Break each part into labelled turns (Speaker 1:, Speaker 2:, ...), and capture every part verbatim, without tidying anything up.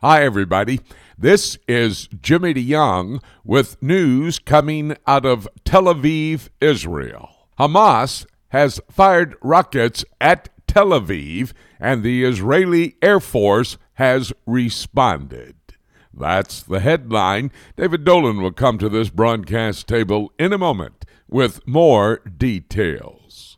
Speaker 1: Hi, everybody. This is Jimmy DeYoung with news coming out of Tel Aviv, Israel. Hamas has fired rockets at Tel Aviv, and the Israeli Air Force has responded. That's the headline. David Dolan will come to this broadcast table in a moment with more details.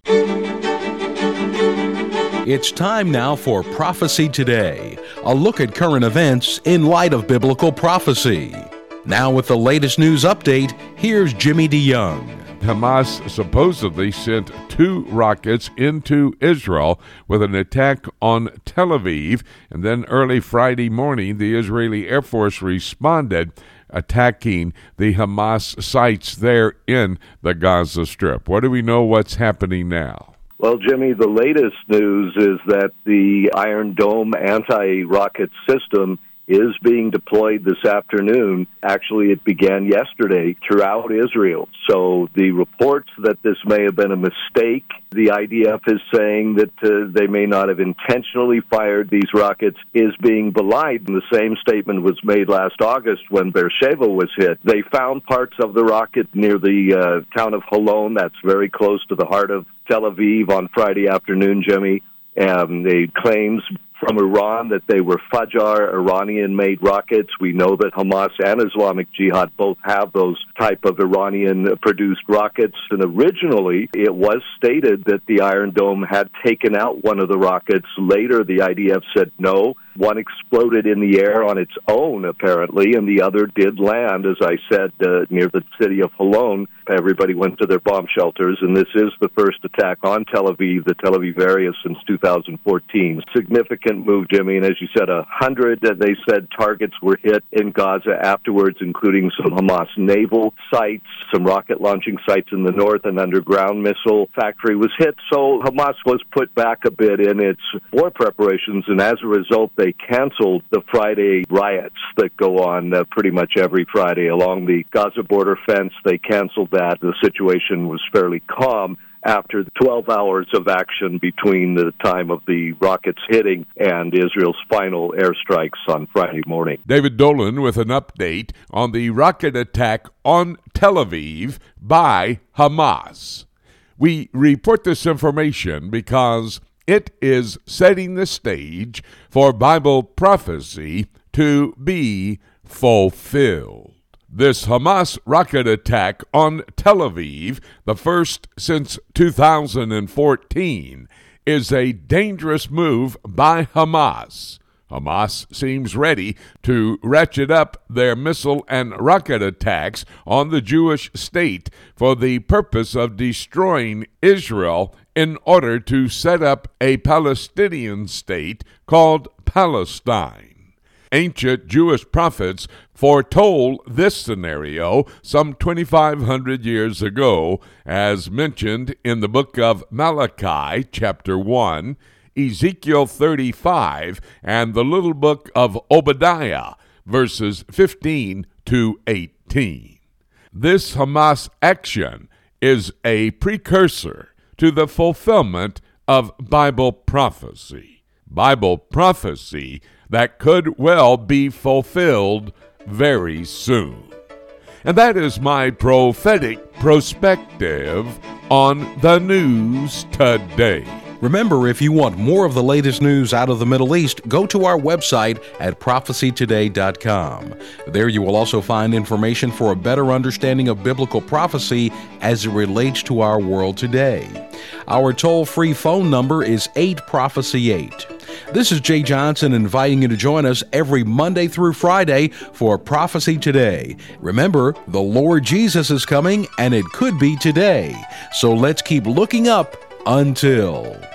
Speaker 2: It's time now for Prophecy Today, a look at current events in light of biblical prophecy. Now with the latest news update, here's Jimmy DeYoung.
Speaker 1: Hamas supposedly sent two rockets into Israel with an attack on Tel Aviv, and then early Friday morning, the Israeli Air Force responded, attacking the Hamas sites there in the Gaza Strip. What do we know what's happening now?
Speaker 3: Well, Jimmy, the latest news is that the Iron Dome anti-rocket system is being deployed this afternoon. Actually, it began yesterday throughout Israel. So the reports that this may have been a mistake, the I D F is saying that uh, they may not have intentionally fired these rockets, is being belied. And the same statement was made last August when Beersheba was hit. They found parts of the rocket near the uh, town of Holon. That's very close to the heart of Tel Aviv on Friday afternoon, Jimmy. Um, they claims from Iran that they were Fajar, Iranian-made rockets. We know that Hamas and Islamic Jihad both have those type of Iranian-produced rockets. And originally, it was stated that the Iron Dome had taken out one of the rockets. Later, the I D F said no. One exploded in the air on its own, apparently, and the other did land, as I said, uh, near the city of Holon. Everybody went to their bomb shelters, and this is the first attack on Tel Aviv, the Tel Aviv area, since two thousand fourteen. Significant move, Jimmy, and as you said, a hundred, they said, targets were hit in Gaza afterwards, including some Hamas naval sites, some rocket launching sites in the north, an underground missile factory was hit. So Hamas was put back a bit in its war preparations, and as a result, they canceled the Friday riots that go on uh, pretty much every Friday along the Gaza border fence. They canceled that. The situation was fairly calm after twelve hours of action between the time of the rockets hitting and Israel's final airstrikes on Friday morning.
Speaker 1: David Dolan with an update on the rocket attack on Tel Aviv by Hamas. We report this information because it is setting the stage for Bible prophecy to be fulfilled. This Hamas rocket attack on Tel Aviv, the first since two thousand fourteen, is a dangerous move by Hamas. Hamas seems ready to ratchet up their missile and rocket attacks on the Jewish state for the purpose of destroying Israel in order to set up a Palestinian state called Palestine. Ancient Jewish prophets foretold this scenario some twenty-five hundred years ago, as mentioned in the book of Malachi, chapter one, Ezekiel thirty-five, and the little book of Obadiah, verses fifteen to eighteen. This Hamas action is a precursor to the fulfillment of Bible prophecy. Bible prophecy that could well be fulfilled very soon. And that is my prophetic perspective on the news today.
Speaker 2: Remember, if you want more of the latest news out of the Middle East, go to our website at prophecy today dot com. There you will also find information for a better understanding of biblical prophecy as it relates to our world today. Our toll-free phone number is eight prophecy eight. This is Jay Johnson inviting you to join us every Monday through Friday for Prophecy Today. Remember, the Lord Jesus is coming, and it could be today. So let's keep looking up until...